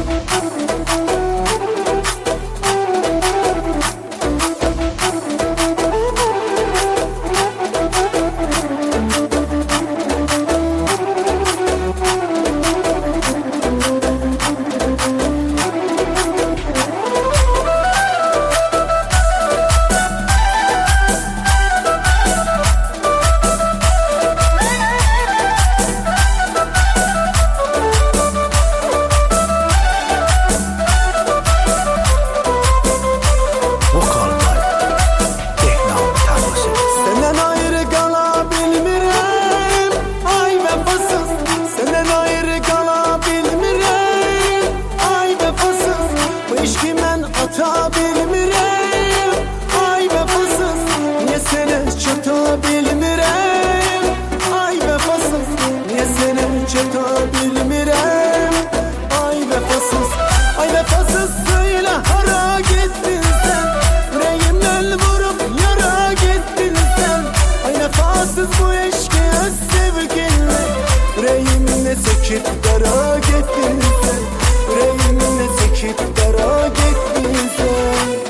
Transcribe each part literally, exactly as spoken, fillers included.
çekip dara gittin sen, yüreğimle çekip dara gittin sen.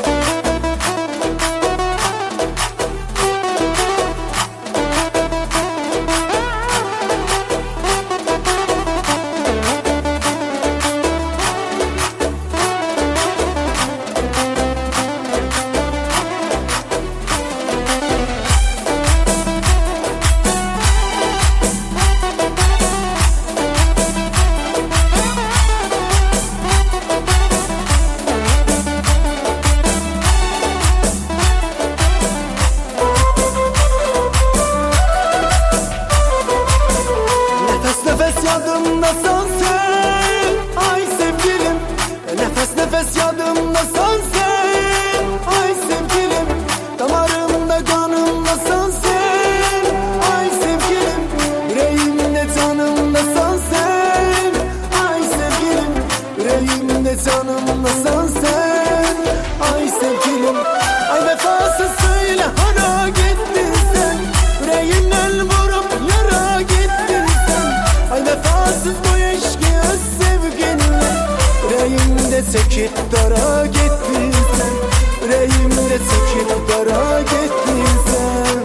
Nefes yadımda sensin, ay sevgilim. Nefes nefes yadımda sensin, ay sevgilim. Damarımda kanımda sensin, ay sevgilim. Yüreğimde canımda sensin, ay sevgilim. Yüreğimde canımda sensin, ay sevgilim. Ay vefasız söyle hara gittin sen, yüreğimden vurup yara gittin sen. Ay vefasız bu eşkıya sevginle, yüreğimde çekip dara gittin sen, yüreğimde çekip dara gittin sen.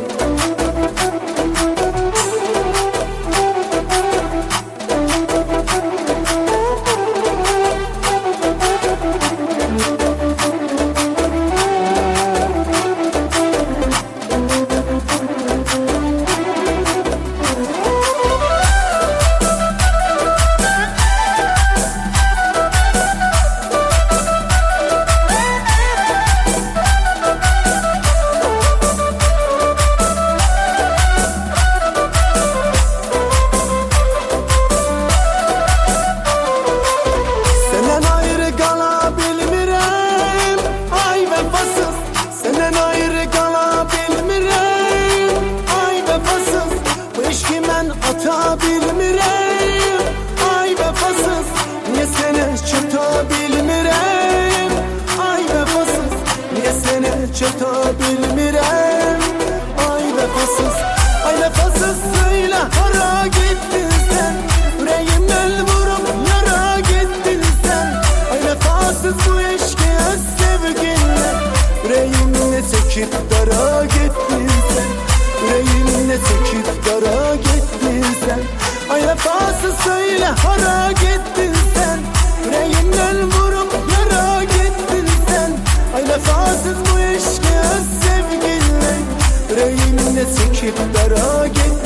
Bilmirəm, ay vefasız, niye seni çatabilmirəm? Ay vefasız, niye seni çatabilmirəm? Ay vefasız, ay vefasız söyle hara gittin sen, yüreğimden vurup yara gittin sen. Ay vefasız bu eşkıya sevginle, yüreğimle çekip dara gittin sen, yüreğimle çekip dara gittin sen. Ay vefasız söyle hara gittin sen, yüreğimden vurup yara gittin sen. Ay vefasız bu eşkıya sevginle, yüreğimle çekip dara gittin.